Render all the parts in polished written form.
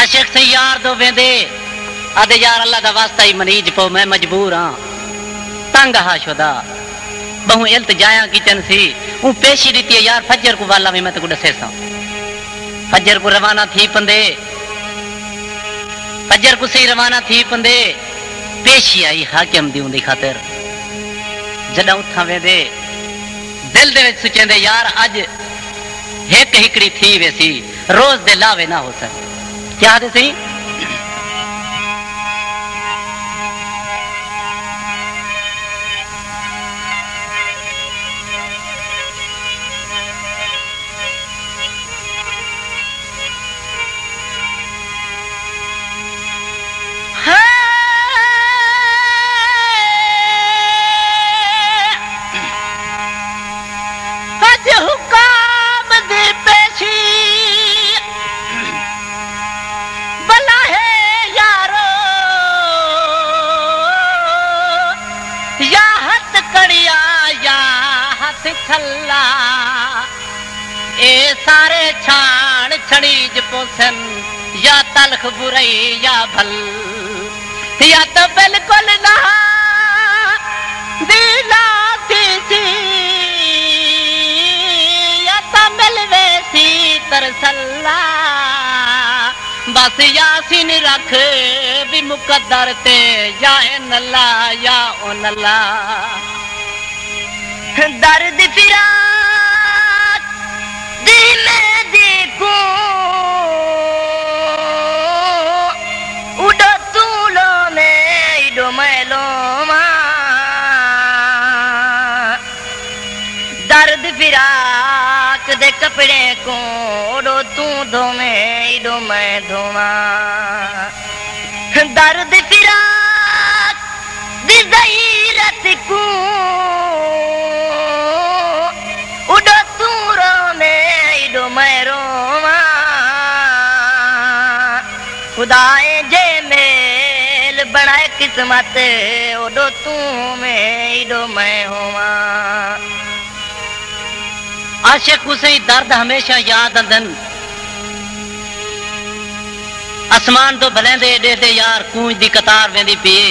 आशिक से यार दो वेंदे आदे यार अल्लाह दा वास्ता ही मनीज पो मैं मजबूर हां तंग हा शुदा बहु इल्तिजाया किचन सी ऊ पेशी दीती यार फजर को वाला भी मैं तो दसे सा फजर को रवाना थी पंदे फजर को सही रवाना थी पंदे पेशी आई हाकिम दी उंदी खातिर जदा उठा वेंदे दिल दे विच सोचेंदे यार अज एक हिकड़ी थी वेसी रोज दे लावे ना हो सके क्या दे सही छल्ला ए सारे छाण छड़ीज पोसन या तलख बुरई या भल या तो बिल्कुल ना दिला सी या तो मिलवे सी तरसल्ला बस यासीन रख भी मुकद्दर ते या नल्ला या ओ नल्ला दर्द फिराक दिल में देखो उड़ो तूलो में इडो मैलो दर्द फिराक दे कपड़े को उड़ो तू धो में इडो मैं धोवा दर्द फिराक दी ज़हीरत को उड़ो तूरो में इडो मैं रोवा खुदाए जे मेल बनाए किस्मत उड़ो तू में इडो मैं होवा आशिक उसे दर्द हमेशा याद अंदन आसमान तो भलेंदे एडे ते यार कूंज दी कतार वेंदी पिए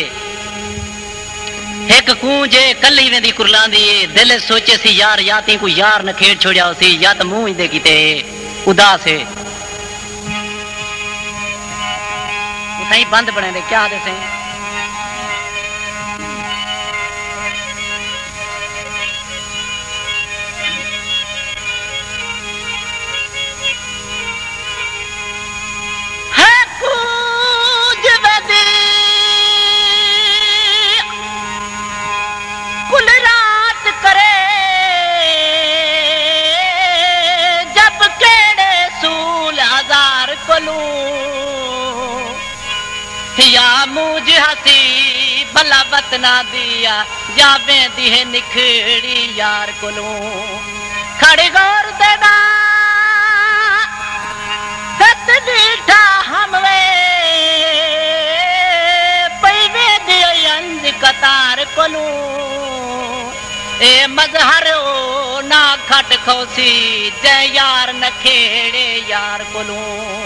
एक कूंजे कली वेंदी कुरलांदी दिल सोचे सी यार या ती को यार न खेड़ छोड़िया सी या तो मुंह दे किते उदास है उठाई बंद बने दे क्या दे से या मुझ हसी भला बतना दिया या बेंदी है निखड़ी यार कोलो खड़ी गौर देदा सत दीठा हमवे पैवे दे अंज कतार कोलो ए मजहर ओ ना खट खोसी जय यार नखेड़े यार कोलो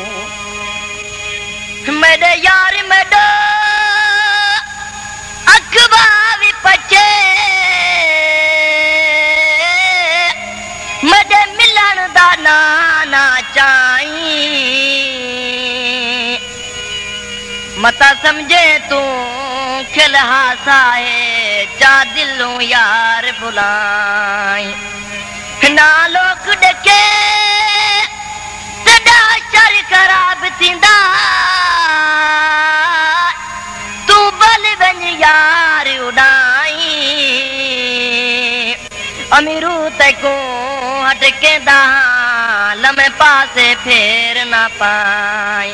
मेरे यार मेडो अखबावी पचे मेरे मिलन दा नाना चाई मता समझे तू खिल हासाए जा दिलों यार बुलाई ना लोग डके सदा शर खराब थींदा यार उड़ाई अमीरू तको हटके दा लमे पासे फेर ना पाई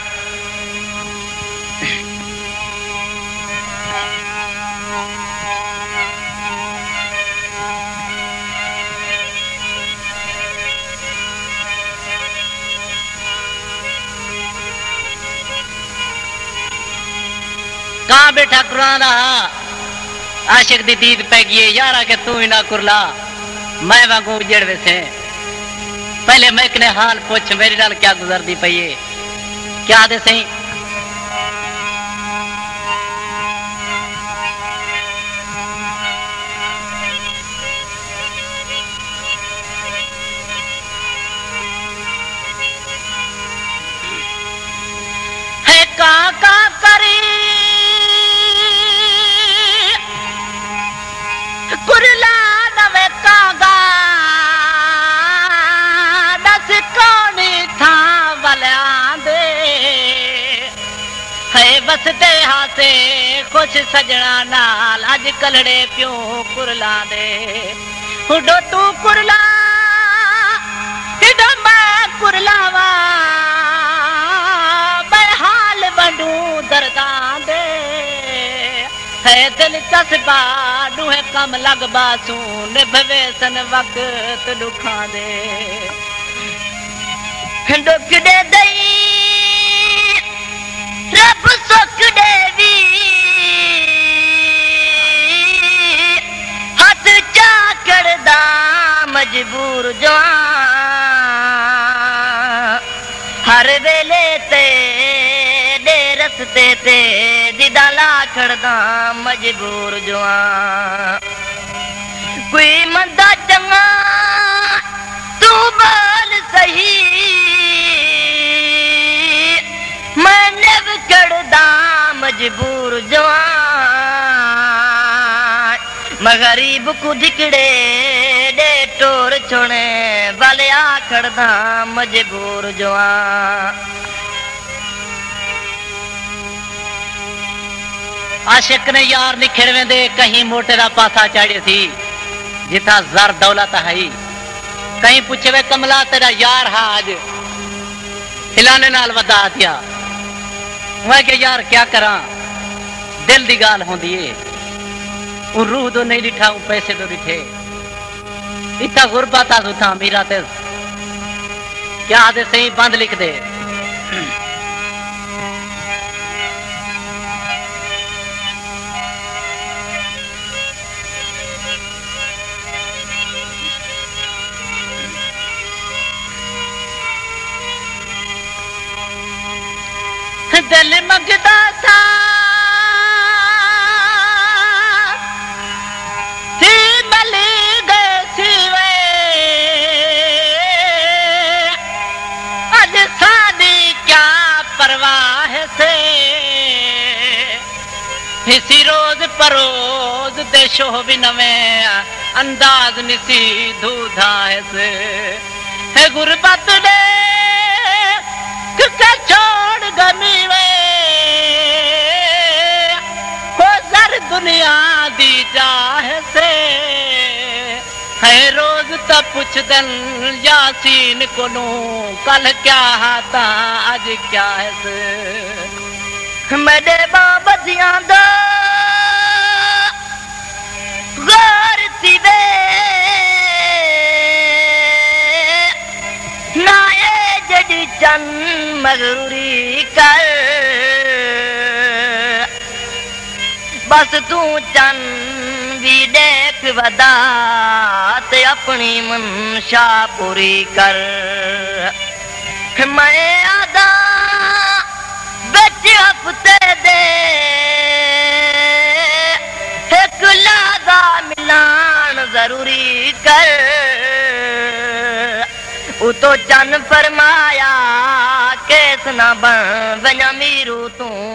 कहाँ बैठा कुराना आशिक दी दीद पै गई यारा के तू ही ना कुरला मैं वांगू उजड़ वैसे पहले मैं इकने हाल पूछ मेरी नाल क्या गुजरदी पई है क्या दे सही है बसते हासे खुश सजना नाल अज कलड़े प्यो कुरला दे हुडो तू कुरला हिडो मैं कुरलावा मैं हाल बंडू दर्दा दे है दिल चस्बा डूहे कम लगबा सू निभवे सन वक्त दुखा दे दुख दे दई रब सुख देवी हथ चाकड़ दा मजबूर जवान हर वेले ते दे रस्ते ते दिदा लाखड़ दा मजबूर जवान कोई मंदा चंगा तू बोल सही मैं कड़दा मजबूर जवान मैं गरीब को दिकड़े दे टोर छोड़े वाले आखड़दा मजबूर जवान आशिक ने यार निखड़वे दे कहीं मोटे दा पासा चाड़े थी जिथा जर दौलत है कहीं पूछे कमला तेरा यार हाज हिलाने नाल वदा दिया मैं के यार क्या करा दिल दी गाल होंदी है रूह तो नहीं लिठा पैसे तो लिठे इतना गुरबत आ सुथा मीरा ते क्या आदे सही बंद लिख दे दिल मंगदा सा थी मली गए सिवे अज सादी क्या परवाह से इसी रोज परोज देशो भी नवे अंदाज निसी धूधा से है गुरबत ने किसे छोड़ गमी दुनिया दी चाह से है रोज तब पुछ दन यासीन को नू कल क्या हाथा आज क्या है से मेरे बाबजियां दो गौर सिवे नाए जड़ी चन मगरूरी कर बस तू चन भी देख वदा ते अपनी मनशा पूरी कर मैं आदा बच हफ्ते दे एक लादा मिलान जरूरी कर उतो चन फरमाया केस ना बन वञा मीरू तू